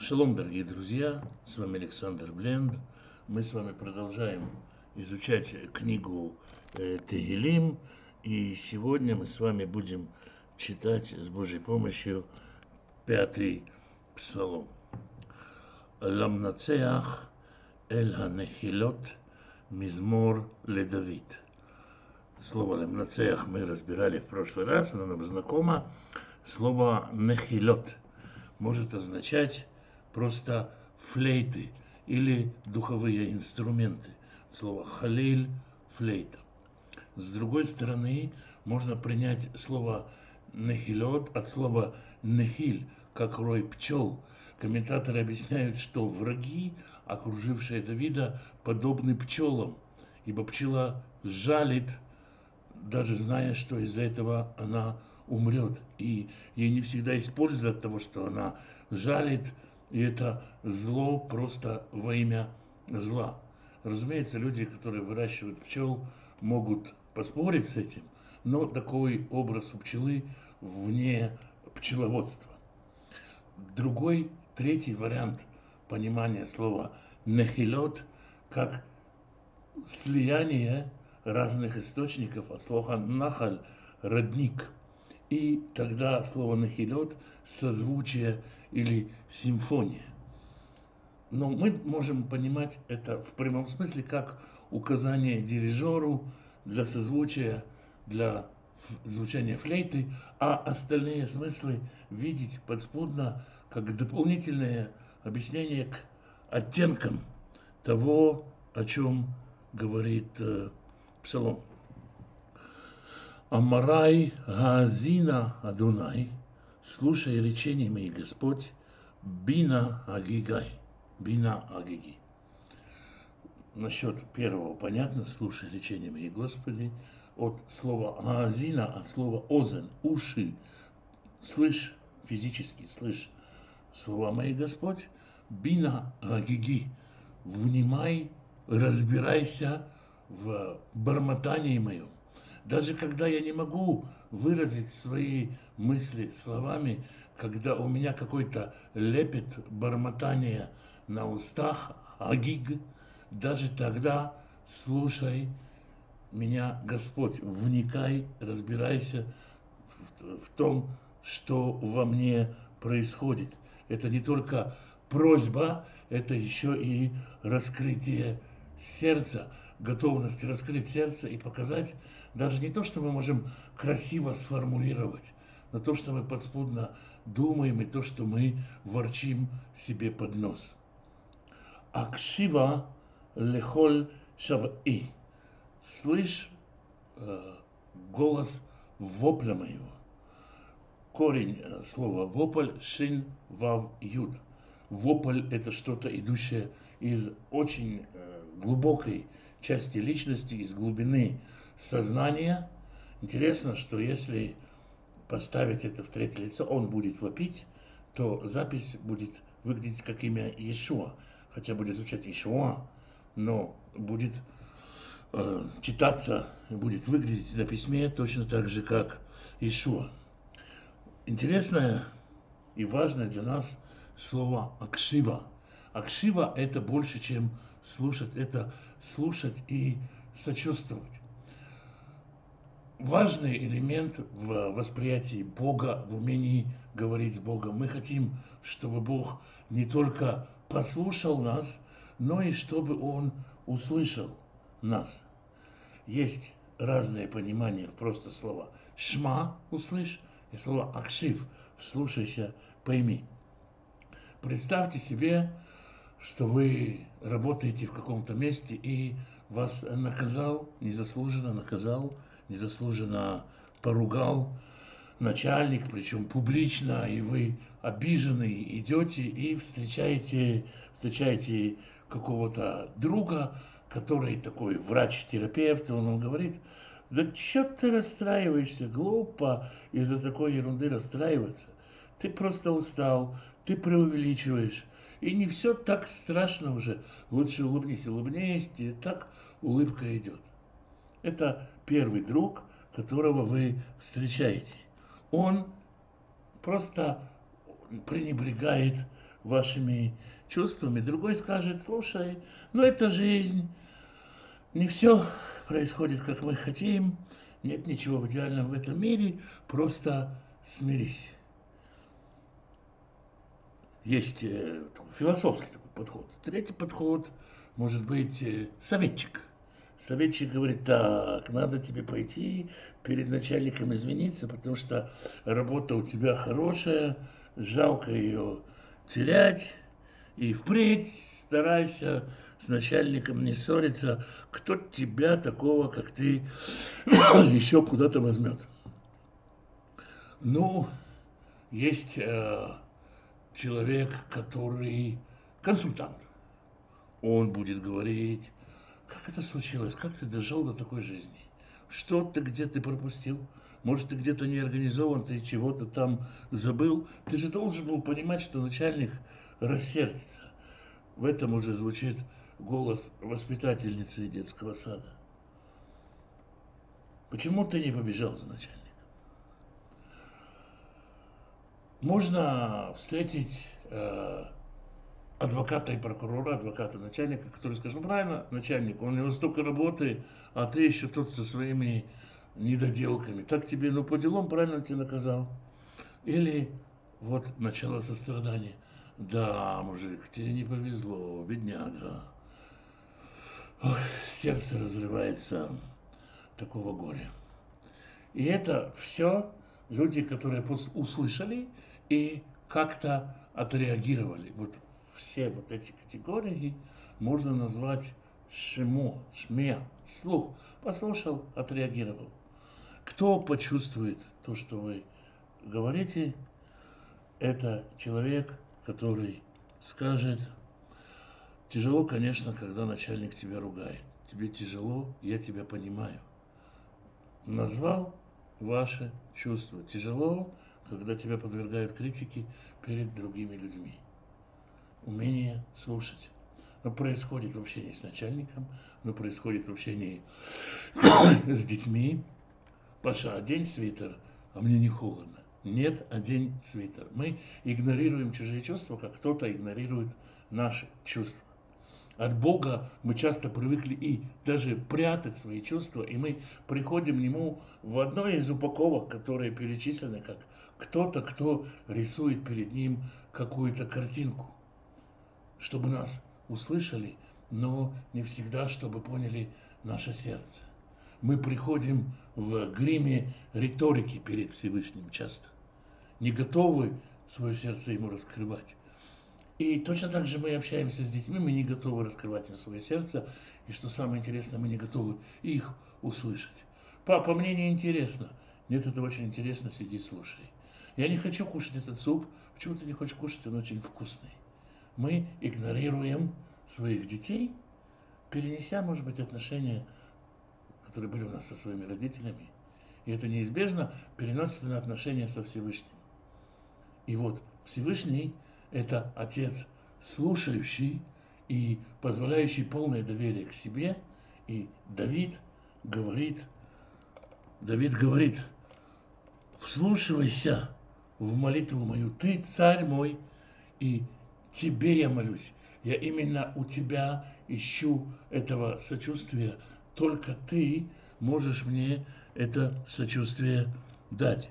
Шалом, дорогие друзья, с вами Александр Бленд. Мы с вами продолжаем изучать книгу Тегилим, и сегодня мы с вами будем читать с Божьей помощью 5-й псалом. Ламнацеах эль ханехилот мизмор ледавид. Слово ламнацеах мы разбирали в прошлый раз, но нам знакомо. Слово нехилот может означать просто флейты или духовые инструменты. Слово халиль – флейта. С другой стороны, можно принять слово нехилот от слова нехиль, как рой пчел. Комментаторы объясняют, что враги, окружившие Давида, подобны пчелам, ибо пчела жалит, даже зная, что из-за этого она умрет. И ей не всегда есть польза от того, что она жалит, и это зло просто во имя зла. Разумеется, люди, которые выращивают пчел, могут поспорить с этим, но такой образ у пчелы вне пчеловодства. Другой, третий вариант понимания слова нехилот как слияние разных источников от слова нахаль – родник. И тогда слово нехилот – созвучие или симфония. Но мы можем понимать это в прямом смысле как указание дирижеру для созвучия, для звучания флейты, а остальные смыслы видеть подспудно как дополнительное объяснение к оттенкам того, о чем говорит псалом. Амарай Гаазина Адунай, слушай речения мои, Господь, бина агигай, бина агиги. Насчет первого понятно, слушай речения мои, Господи, от слова Гаазина, от слова озен, уши, слышь, физически слышь слова мои, Господь, бина агиги, внимай, разбирайся в бормотании моем. Даже когда я не могу выразить свои мысли словами, когда у меня какой-то лепет, бормотание на устах, агиг, даже тогда слушай меня, Господь, вникай, разбирайся в том, что во мне происходит. Это не только просьба, это еще и раскрытие сердца, готовность раскрыть сердце и показать даже не то, что мы можем красиво сформулировать, но то, что мы подспудно думаем, и то, что мы ворчим себе под нос. Акшива лехоль шаваи. Слышь голос вопля моего. Корень слова вопль шин вав юд. Вопль – это что-то, идущее из очень глубокой части личности, из глубины сознания. Интересно, что если поставить это в третье лицо, он будет вопить, то запись будет выглядеть как имя Иешуа. Хотя будет звучать Иешуа, но будет читаться, будет выглядеть на письме точно так же, как Иешуа. Интересное и важное для нас слово «акшива». Акшива – это больше, чем слушать, это слушать и сочувствовать. Важный элемент в восприятии Бога, в умении говорить с Богом. Мы хотим, чтобы Бог не только послушал нас, но и чтобы Он услышал нас. Есть разные понимания в просто слова «шма» – «услышь» и слово «акшив» – «вслушайся, пойми». Представьте себе, что вы работаете в каком-то месте и вас наказал, незаслуженно поругал начальник, причем публично, и вы обижены, идете и встречаете какого-то друга, который такой врач-терапевт, он вам говорит: да чё ты расстраиваешься, глупо из-за такой ерунды расстраиваться, ты просто устал, ты преувеличиваешь, и не все так страшно уже, лучше улыбнись, и так улыбка идет. Это первый друг, которого вы встречаете. Он просто пренебрегает вашими чувствами. Другой скажет: слушай, ну это жизнь, не все происходит, как мы хотим, нет ничего идеального в этом мире, просто смирись. Есть философский такой подход. Третий подход может быть советчик. Советчик говорит: так, надо тебе пойти перед начальником извиниться, потому что работа у тебя хорошая, жалко ее терять, и впредь старайся с начальником не ссориться, кто тебя такого, как ты, еще куда-то возьмет. Ну, есть человек, который консультант. Он будет говорить: как это случилось, как ты дожил до такой жизни, что ты, где ты пропустил, может, ты где-то не организован, ты чего-то там забыл. Ты же должен был понимать, что начальник рассердится. В этом уже звучит голос воспитательницы детского сада. Почему ты не побежал за начальником? Можно встретить адвоката и прокурора, адвоката начальника, который скажет: ну правильно, начальник, у него столько работы, а ты еще тут со своими недоделками. Так тебе, ну по делам, правильно тебя наказал. Или вот начало сострадания. Да, мужик, тебе не повезло, бедняга. Ой, сердце разрывается такого горя. И это все люди, которые услышали и как-то отреагировали. Вот все вот эти категории можно назвать шмо, шме, слух. Послушал, отреагировал. Кто почувствует то, что вы говорите, это человек, который скажет: тяжело, конечно, когда начальник тебя ругает. Тебе тяжело, я тебя понимаю. Назвал ваши чувства. Тяжело, когда тебя подвергают критике перед другими людьми. Умение слушать. Но происходит в общении с начальником, но происходит в общении с детьми. Паша, одень свитер, а мне не холодно. Нет, одень свитер. Мы игнорируем чужие чувства, как кто-то игнорирует наши чувства. От Бога мы часто привыкли и даже прятать свои чувства, и мы приходим к Нему в одной из упаковок, которые перечислены как кто-то, кто рисует перед Ним какую-то картинку, чтобы нас услышали, но не всегда, чтобы поняли наше сердце. Мы приходим в гриме риторики перед Всевышним часто, не готовы свое сердце Ему раскрывать. И точно так же мы общаемся с детьми, мы не готовы раскрывать им свое сердце, и что самое интересное, мы не готовы их услышать. Папа, мне не интересно. Нет, это очень интересно, сиди, слушай. Я не хочу кушать этот суп. Почему ты не хочешь кушать? Он очень вкусный. Мы игнорируем своих детей, перенеся, может быть, отношения, которые были у нас со своими родителями. И это неизбежно переносится на отношения со Всевышним. И вот Всевышний – это Отец, слушающий и позволяющий полное доверие к себе. И Давид говорит: вслушивайся в молитву мою, ты царь мой, и тебе я молюсь. Я именно у тебя ищу этого сочувствия. Только ты можешь мне это сочувствие дать.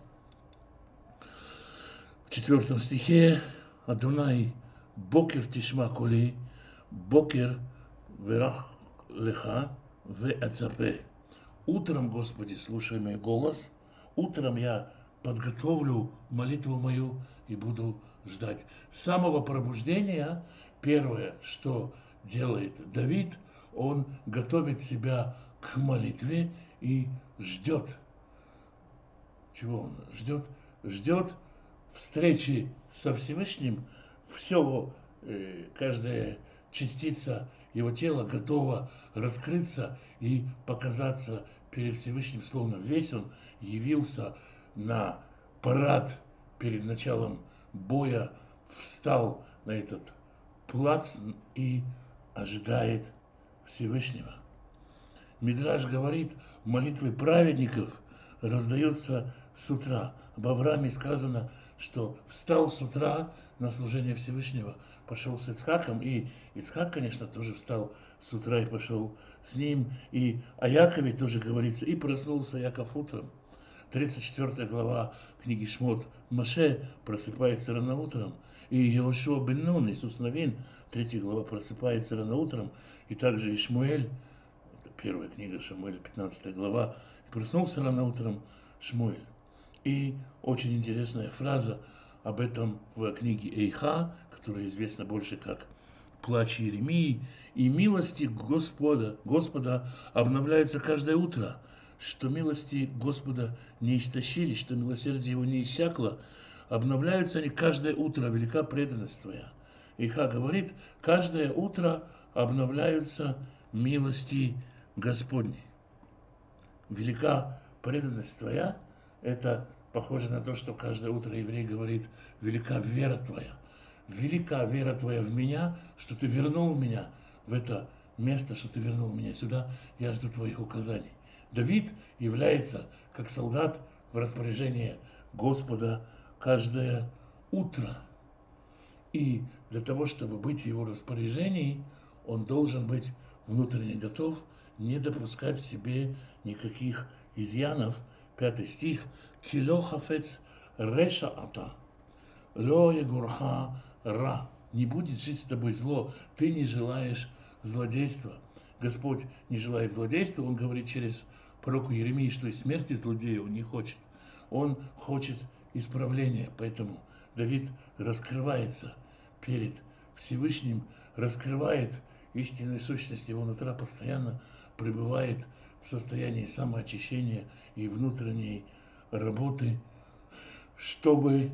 В 4 стихе: Адонай бокер тишма коли, бокер верах леха веацапе. Утром, Господи, слушай мой голос, утром я подготовлю молитву мою и буду ждать. С самого пробуждения первое, что делает Давид, он готовит себя к молитве и ждет. Чего он ждет? Ждет встречи со Всевышним. Все, каждая частица его тела готова раскрыться и показаться перед Всевышним, словно весь он явился на парад перед началом боя, встал на этот плац и ожидает Всевышнего. Мидраш говорит, молитвы праведников раздаются с утра. Об Аврааме сказано, что встал с утра на служение Всевышнего, пошел с Ицхаком, и Ицхак, конечно, тоже встал с утра и пошел с ним, и о Якове тоже говорится, и проснулся Яков утром. 34 глава книги Шмот. Моше просыпается рано утром, и Йошуа бен Нун, Иисус Навин, 3 глава, просыпается рано утром, и также и Шмуэль, это первая книга Шмуэля, 15 глава, и проснулся рано утром Шмуэль. И очень интересная фраза об этом в книге Эйха, которая известна больше как «Плач Иеремии», и милости Господа обновляются каждое утро, что милости Господа не истощились, что милосердие Его не иссякло, обновляются они каждое утро, велика преданность Твоя. Иха говорит, каждое утро обновляются милости Господни. Велика преданность Твоя, это похоже на то, что каждое утро еврей говорит, велика вера Твоя. Велика вера Твоя в меня, что Ты вернул меня в это место, что Ты вернул меня сюда, я жду Твоих указаний. Давид является как солдат в распоряжении Господа каждое утро. И для того, чтобы быть в его распоряжении, он должен быть внутренне готов, не допускать в себе никаких изъянов. 5 стих. «Кило хафец реша ата, ло егурха ра». Не будет жить с тобой зло, ты не желаешь злодейства. Господь не желает злодейства, Он говорит через пророку Иеремии, что и смерти злодея Он не хочет. Он хочет исправления, поэтому Давид раскрывается перед Всевышним, раскрывает истинную сущность его нутра, постоянно пребывает в состоянии самоочищения и внутренней работы, чтобы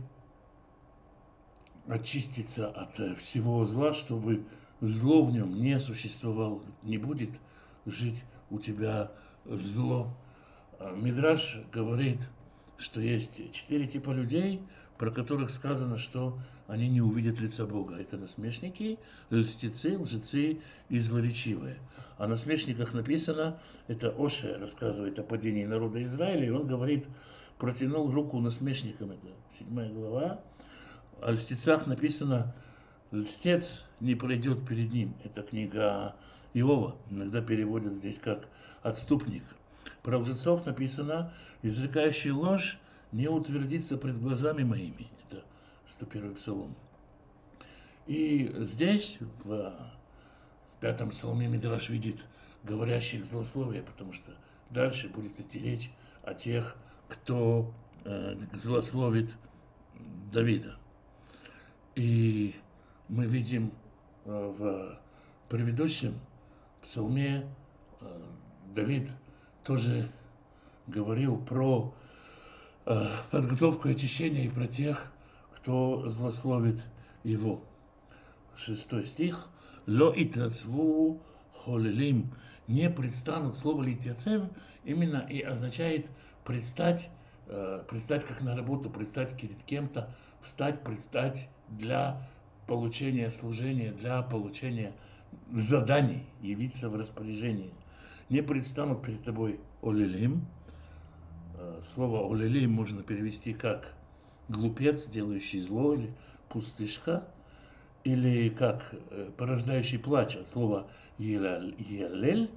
очиститься от всего зла, чтобы зло в нем не существовало, не будет жить у тебя зло. Мидраш говорит, что есть 4 типа людей, про которых сказано, что они не увидят лица Бога. Это насмешники, льстецы, лжецы и злоречивые. О насмешниках написано, это Оше рассказывает о падении народа Израиля, и он говорит, протянул руку насмешникам, это 7 глава. О льстецах написано, льстец не пройдет перед ним. Это книга Иова, иногда переводят здесь как отступник. Про лжецов написано, изрекающий ложь не утвердится пред глазами моими. Это 101 псалом. И здесь, в 5 псалме, Мидраш видит говорящих злословие, потому что дальше будет идти речь о тех, кто злословит Давида. И мы видим в предыдущем псалме Давид тоже говорил про подготовку и очищение и про тех, кто злословит его. 6 стих. «Ло итацву холилим». Не предстанут. Слово литяцев именно и означает предстать как на работу, предстать перед кем-то, встать, предстать для получения служения, для получения заданий, явиться в распоряжении. Не предстанут перед тобой олилим. Слово олилим можно перевести как глупец, делающий зло, или пустышка, или как порождающий плач от слова елель,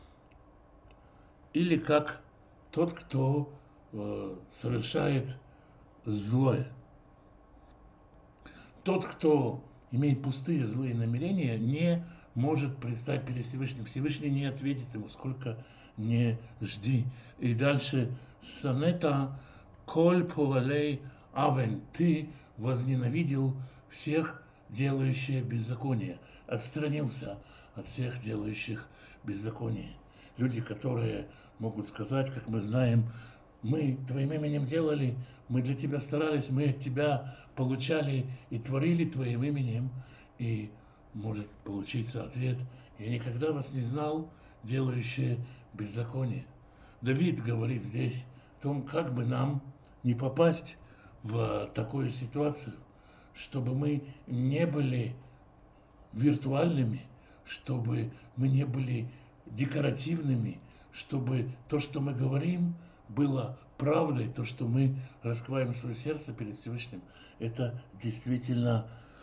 или как тот, кто совершает злое. Тот, кто имеет пустые злые намерения, не может предстать перед Всевышним. Всевышний не ответит ему, сколько не жди. И дальше сонета коль повалей авен. Ты возненавидел всех делающих беззаконие. Отстранился от всех делающих беззаконие. Люди, которые могут сказать, как мы знаем, мы твоим именем делали, мы для тебя старались, мы от тебя получали и творили твоим именем. И может получиться ответ: я никогда вас не знал, делающие беззаконие. Давид говорит здесь о том, как бы нам не попасть в такую ситуацию, чтобы мы не были виртуальными, чтобы мы не были декоративными, чтобы то, что мы говорим, было правдой, то, что мы раскрываем свое сердце перед Всевышним, это действительно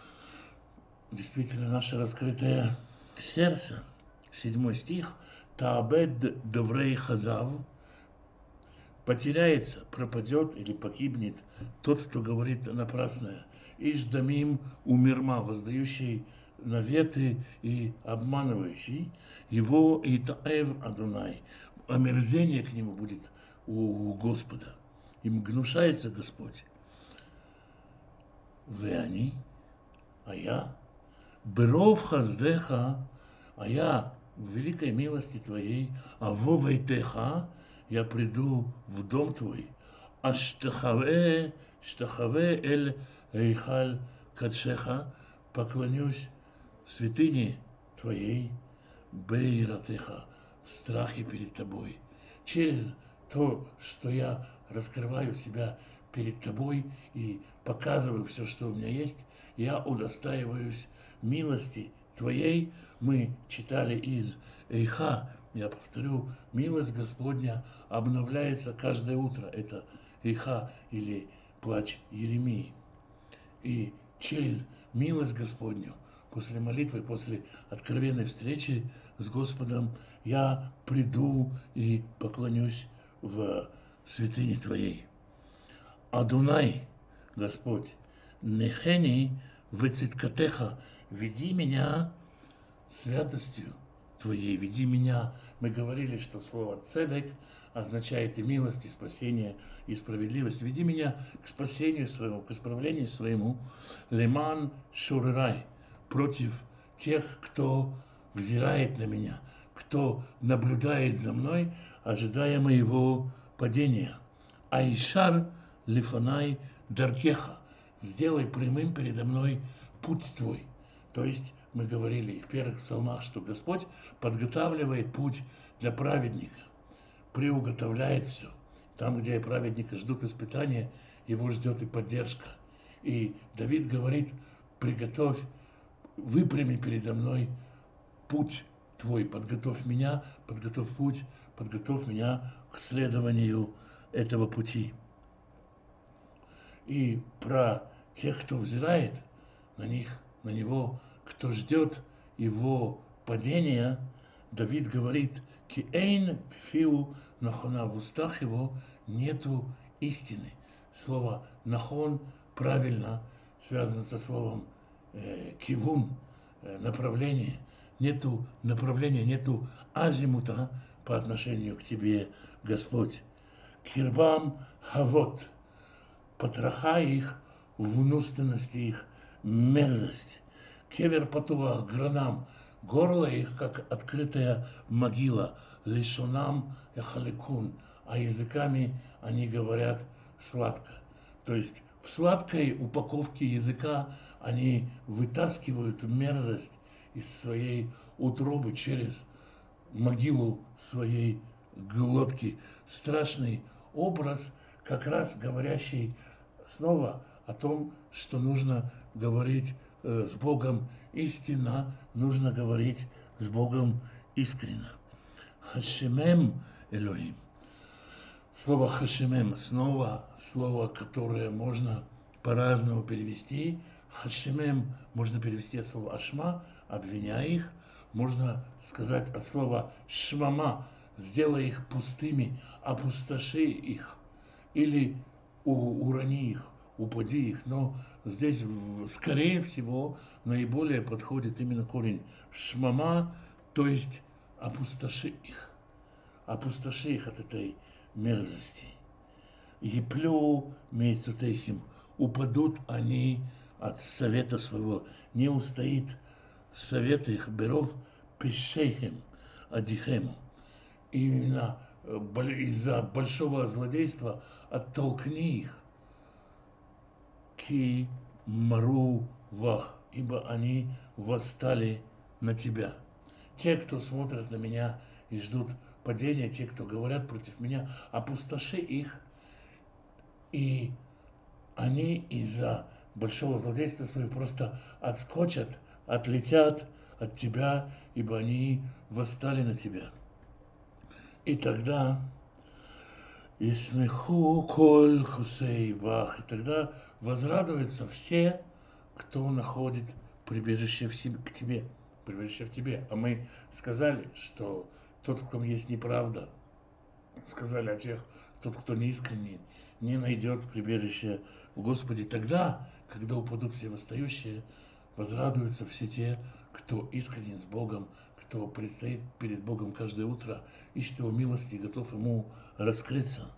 наше раскрытое сердце. 7 стих. Таабед деврей хазав. Потеряется, пропадет или погибнет тот, кто говорит напрасное. Иш дамим умирма, воздающий наветы и обманывающий его, и таэв Адонай. Омерзение к нему будет у Господа. Им гнушается Господь. Веани, а я, беров хаздеха, а я в великой милости твоей, а вовайтеха, я приду в дом твой, штахаве эль эйхаль кадшеха, поклонюсь святыне твоей, бейратеха, в страхе перед тобой. Через то, что я раскрываю себя перед тобой и показываю все, что у меня есть, я удостаиваюсь милости твоей. Мы читали из Эйха, я повторю, милость Господня обновляется каждое утро. Это Эйха или плач Еремии. И через милость Господню, после молитвы, после откровенной встречи с Господом, я приду и поклонюсь в святыне Твоей. Адунай, Господь, нехени вецидкатеха, веди меня святостью Твоей, веди меня. Мы говорили, что слово цедек означает и милость, и спасение, и справедливость. Веди меня к спасению своему, к исправлению своему. Леман шуррай, против тех, кто взирает на меня, кто наблюдает за мной, ожидая моего падения. Айшар лифанай даркеха, сделай прямым передо мной путь твой. То есть мы говорили в первых псалмах, что Господь подготавливает путь для праведника, приуготовляет все. Там, где праведника ждут испытания, его ждет и поддержка. И Давид говорит: приготовь, выпрями передо мной путь твой, подготовь меня, подготовь путь, подготовь меня к следованию этого пути. И про тех, кто взирает на него, кто ждет его падения, Давид говорит: «Киэйн фиу нахона», в устах его нету истины. Слово нахон правильно связано со словом кивун, направление. Нету направления, нету азимута по отношению к тебе, Господь. Кирбам хавот, потроха их, внутренности их, мерзость. Кевер патуах, гранам, горло их, как открытая могила, лишонам эхаликун, а языками они говорят сладко. То есть в сладкой упаковке языка они вытаскивают мерзость из своей утробы через могилу своей глотки. Страшный образ, как раз говорящий снова о том, что нужно говорить с Богом истинно, нужно говорить с Богом искренно. Хашемем Элохим. Слово хашемем, снова слово, которое можно по-разному перевести. Хашемем можно перевести от слова ашма, обвиняя их. Можно сказать от слова шмама, сделай их пустыми, опустоши их. Или урони их, упади их. Но здесь, скорее всего, наиболее подходит именно корень шмама, то есть опустоши их. Опустоши их от этой мерзости. Еплю мейцутейхим, упадут они от совета своего, не устоит совет их, беров пешейхем адихему. Именно из-за большого злодейства оттолкни их. Ки мару вах, ибо они восстали на тебя. Те, кто смотрят на меня и ждут падения, те, кто говорят против меня, опустоши их, и они из-за большого злодейства своего просто отскочат, отлетят от тебя, ибо они восстали на тебя. И тогда И смеху коль хусей бах. И тогда возрадуются все, кто находит прибежище к тебе, прибежище в тебе. А мы сказали, что тот, в ком есть неправда, сказали о тех, тот, кто неискренний, не найдет прибежище в Господе. Тогда, когда упадут все восстающие, возрадуются все те, кто искренен с Богом, кто предстоит перед Богом каждое утро, ищет Его милости и готов Ему раскрыться.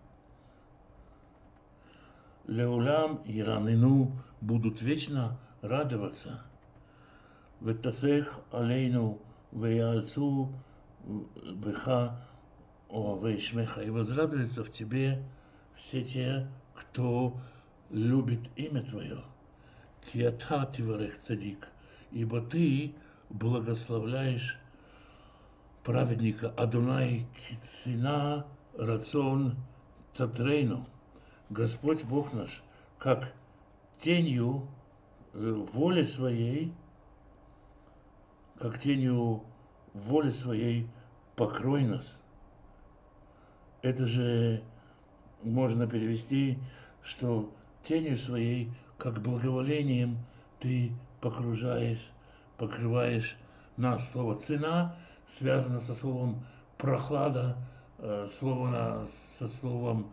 Леулам и Ранину будут вечно радоваться. Ветасех алейну веялцу беха вейшмеха. И возрадуются в тебе все те, кто любит имя Твое. Киата тиварех цадик. Ибо Ты благословляешь праведника. Адунай кицина рацион татрейну. Господь Бог наш, как тенью воли своей, покрой нас. Это же можно перевести, что тенью своей, как благоволением, ты покрываешь нас. Слово «цена» связано со словом «прохлада», со словом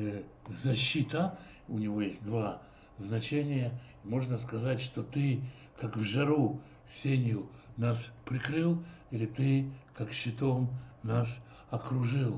«защита». У него есть два значения. Можно сказать, что ты, как в жару, сенью нас прикрыл, или ты, как щитом, нас окружил.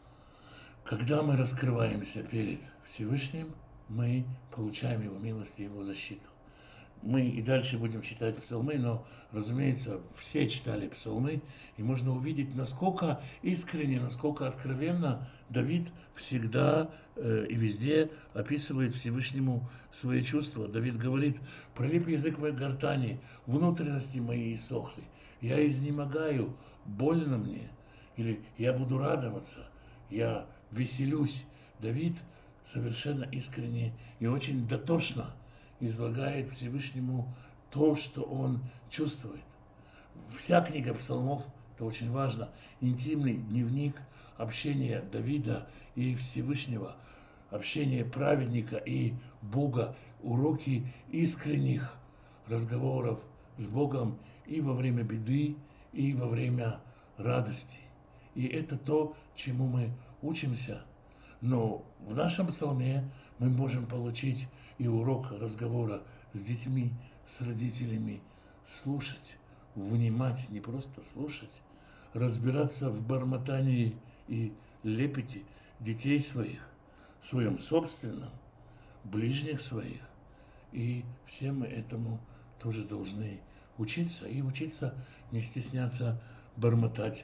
Когда мы раскрываемся перед Всевышним, мы получаем Его милость и Его защиту. Мы и дальше будем читать псалмы, но, разумеется, все читали псалмы, и можно увидеть, насколько искренне, насколько откровенно Давид всегда и везде описывает Всевышнему свои чувства. Давид говорит: «Прилип язык моей гортани, внутренности мои иссохли, я изнемогаю, больно мне», или «я буду радоваться, я веселюсь». Давид совершенно искренне и очень дотошно излагает Всевышнему то, что он чувствует. Вся книга псалмов, это очень важно, интимный дневник общения Давида и Всевышнего, общение праведника и Бога, уроки искренних разговоров с Богом и во время беды, и во время радости. И это то, чему мы учимся. Но в нашем псалме мы можем получить и урок разговора с детьми, с родителями, слушать, внимать, не просто слушать, разбираться в бормотании и лепете детей своих, в своем собственном, ближних своих. И все мы этому тоже должны учиться. И учиться не стесняться бормотать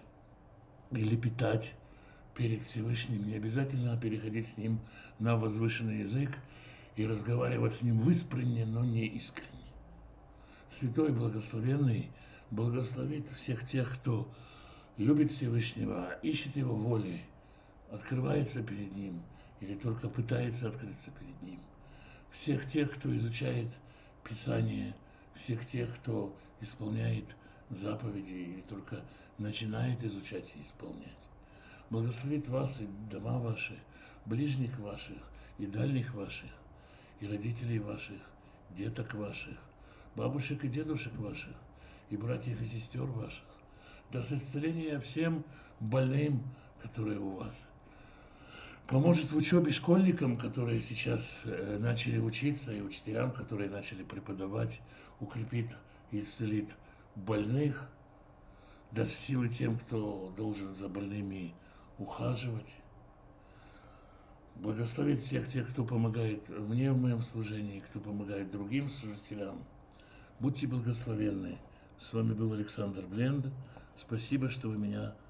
и лепетать перед Всевышним. Не обязательно переходить с Ним на возвышенный язык и разговаривать с Ним в искренне, но не искренне. Святой Благословенный благословит всех тех, кто любит Всевышнего, ищет Его воли, открывается перед Ним или только пытается открыться перед Ним. Всех тех, кто изучает Писание, всех тех, кто исполняет заповеди или только начинает изучать и исполнять. Благословит вас и дома ваши, ближних ваших и дальних ваших, и родителей ваших, деток ваших, бабушек и дедушек ваших, и братьев и сестер ваших. Даст исцеление всем больным, которые у вас. Поможет в учебе школьникам, которые сейчас начали учиться, и учителям, которые начали преподавать, укрепит и исцелит больных, даст силы тем, кто должен за больными ухаживать. Благословит всех тех, кто помогает мне в моем служении, кто помогает другим служителям. Будьте благословенны. С вами был Александр Бленд. Спасибо, что вы меня